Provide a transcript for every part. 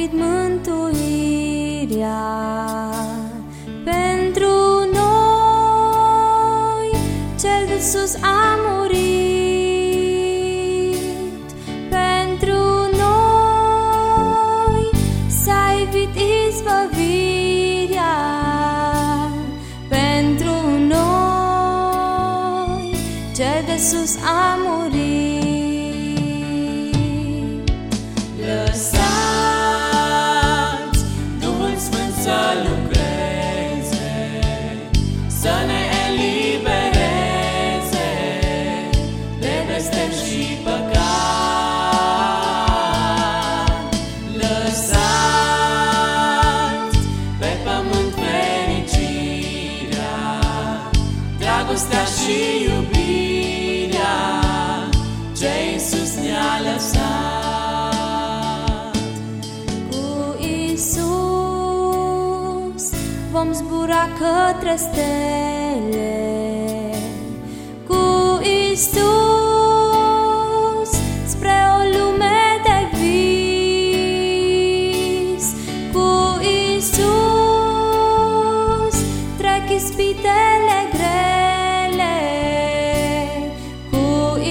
servit mântuirea pentru noi. Cel de sus a murit pentru noi, s-a evit izbăvirea pentru noi. Cel de sus a murit. Lăsați Duhul Sfânt să lucreze, să ne elibereze de blestem și păcat. Lăsați pe pământ fericirea, dragostea și iubirea ce Iisus ne-a lăsat. Vom zbura către stele, cu Iisus spre o lume de vis. Cu Iisus trec ispitele grele, cu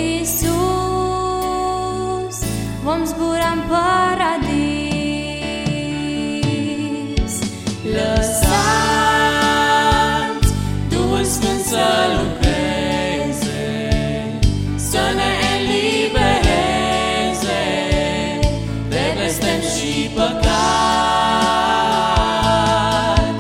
Iisus vom zbura în paradis. Lăsați Duhul Sfânt să lucreze, să ne elibereze de blestem și păcat.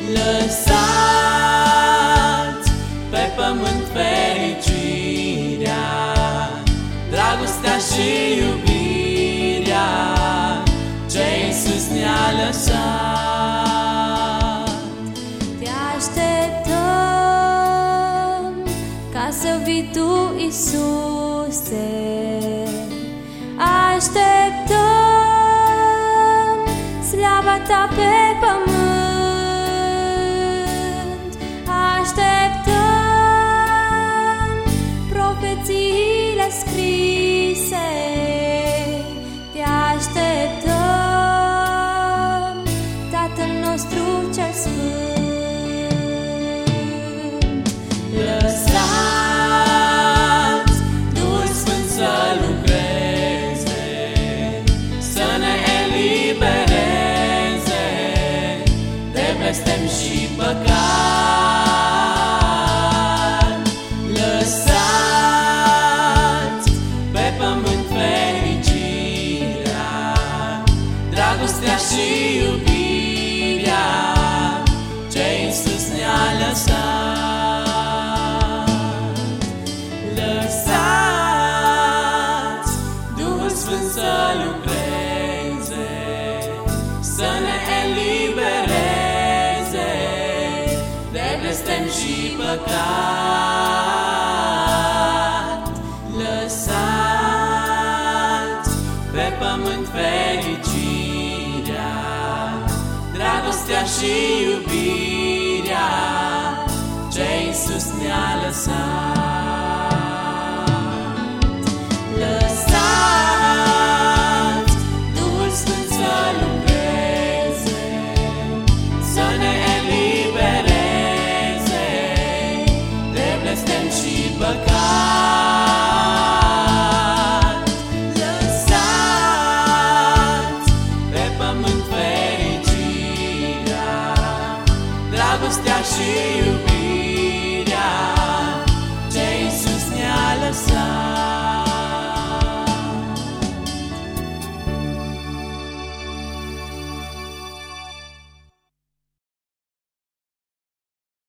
Lăsați pe pământ fericirea, dragostea și iubirea ce Iisus ne-a lăsat. Ca să vii Tu, Iisuse, așteptăm slava Ta pe pământ, așteptăm profețiile scrise, Te așteptăm, Tatăl nostru cel Sfânt. Lăsați Duhul Sfânt să lucreze, să ne elibereze de blestem și păcat. Lăsați pe pământ fericirea, dragostea și iubirea ce Iisus ne-a lăsat. Lăsați Duhul Sfânt să lucreze, să ne elibereze de blestem și păcat. Lăsați pe pământ fericirea, dragostea și iubirea ce Iisus ne-a lăsat. Lăsați Duhul Sfânt să lucreze, să ne elibereze de blestem și păcat.